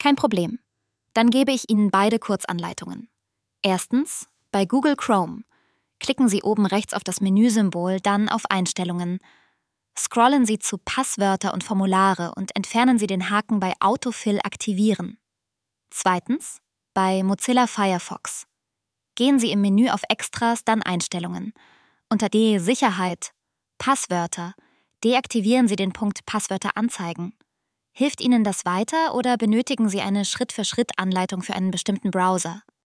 Kein Problem. Dann gebe ich Ihnen beide Kurzanleitungen. Erstens, bei Google Chrome. Klicken Sie oben rechts auf das Menüsymbol, dann auf Einstellungen. Scrollen Sie zu Passwörter und Formulare und entfernen Sie den Haken bei Autofill aktivieren. Zweitens, bei Mozilla Firefox. Gehen Sie im Menü auf Extras, dann Einstellungen. Unter D Sicherheit, Passwörter, deaktivieren Sie den Punkt Passwörter anzeigen. Hilft Ihnen das weiter oder benötigen Sie eine Schritt-für-Schritt-Anleitung für einen bestimmten Browser?